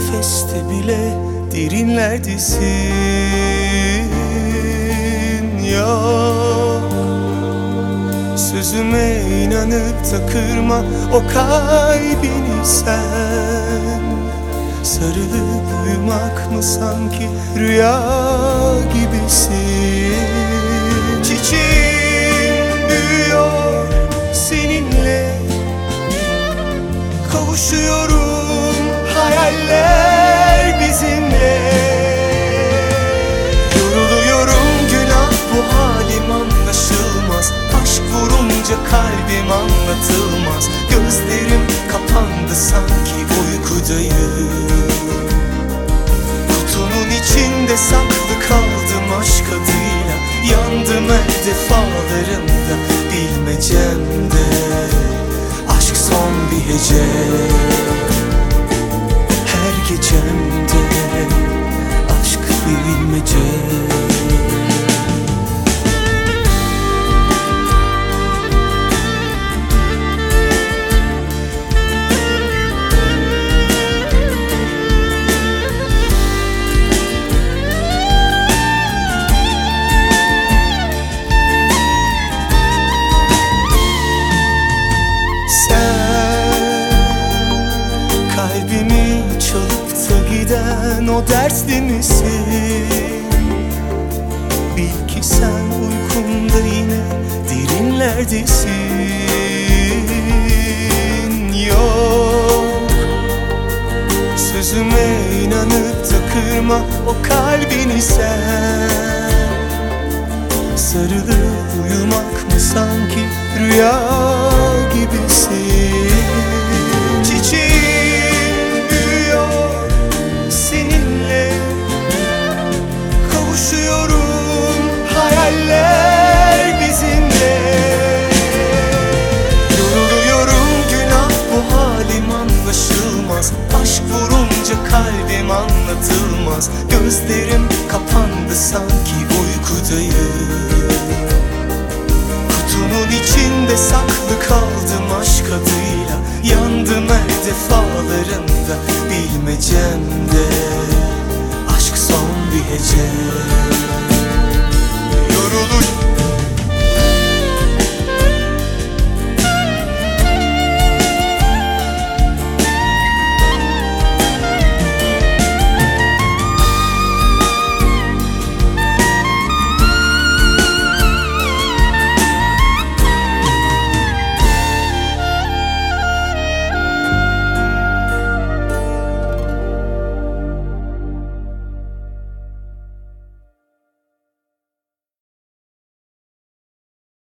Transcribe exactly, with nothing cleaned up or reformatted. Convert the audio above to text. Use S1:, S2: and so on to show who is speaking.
S1: nefeste bile derinlerdesin. Yok, sözüme inanıp da kırma o kalbini sen. Sarılıp uyumak mı sanki rüya gibisin. Çiçeğim büyüyor seninle, kavuşuyorum hayaller bizimle. Yoruluyorum günah bu halim anlaşılmaz. Aşk vurunca kalbim anlatılmaz. Gözlerim kapandı sanki uykudayım. Kutunun içinde saklı kaldım aşk adıyla. Yandım her defalarında bilmecemde. Aşk son bir hece her gecemde. Aşk bilmece. Kalbimi çalıp da giden o dertli misin? Bil ki sen uykumda yine derinlerdesin. Yok, sözüme inanıp da kırma o kalbini sen. Sarılıp uyumak mı sanki rüya gibisin. Çiçeğim büyüyor seninle, kavuşuyorum hayaller bizimle. Yoruluyorum günah bu halim anlaşılmaz. Aşk vurunca kalbim anlatılmaz. Gözlerim kapandı sanki uykudayım. Kutunun içinde saklı kaldım aşk adıyla. Yandım her defalarında bilmecemde. Aşk son bir hece